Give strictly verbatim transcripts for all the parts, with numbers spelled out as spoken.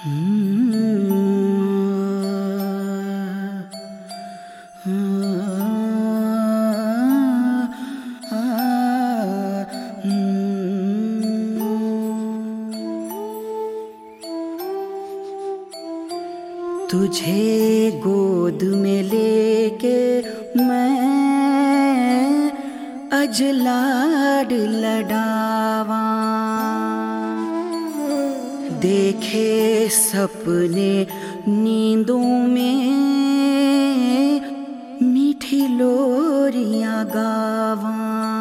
तुझे गोद में लेके मैं अज लाड लडावा, देखे सपने नींदों में मीठी लोरियां गावा।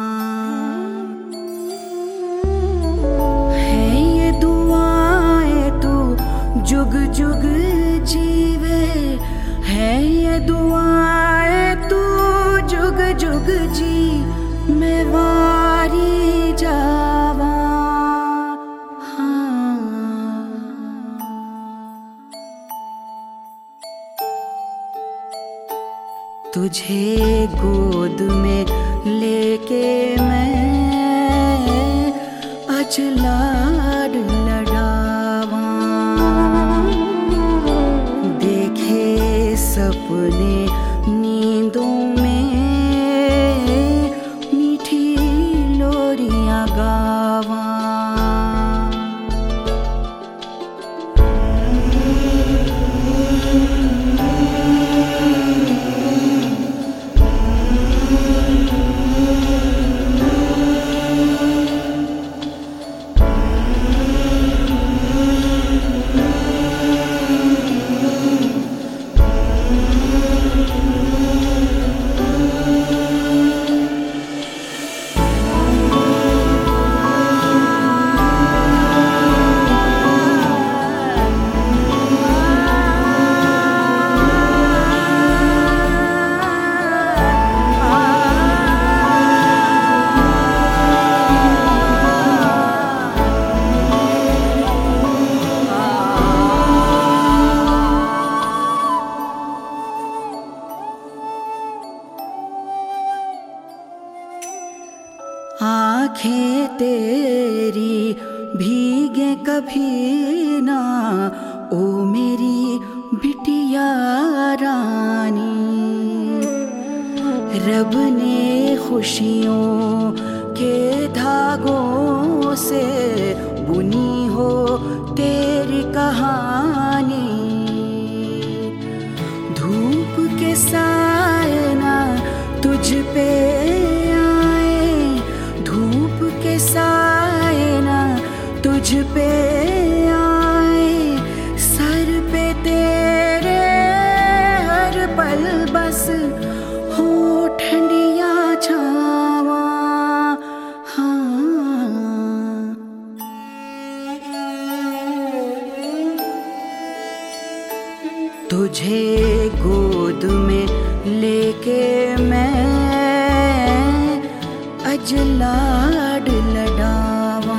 है ये दुआएं तू जुग जुग जीवे, है ये दुआएं तू जुग जुग जी, मैं वारी जावा। हाँ। तुझे गोद में लेके मैं अज लाड लडावा, सपने नींदों में मीठी लोरियां गावा। आँखें तेरी भीगे कभी ना, ओ मेरी बिटिया रानी। रब ने खुशियों के धागों से बुनी हो तेरी कहानी। धूप के साए ना तुझ पे साए ना तुझ पे आए, सर पे तेरे हर पल बस हो ठंडिया छावा। हाँ। तुझे गोद में लेके मैं अज लाड लडावा,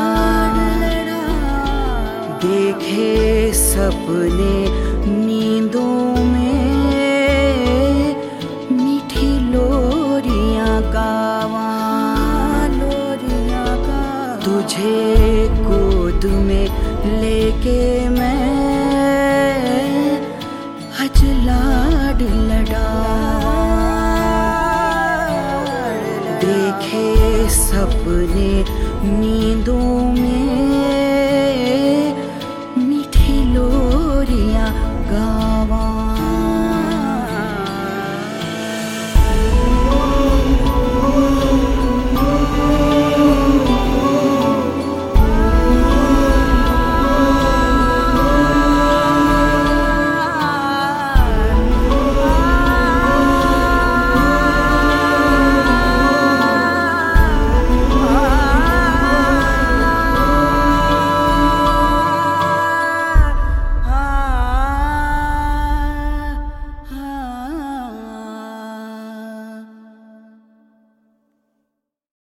देखे सपने नींदों में मीठी लोरियां गावा। लोरियां गावा। तुझे गोद में लेके मैं अज लाड लडावा, देखे सपने नींदों में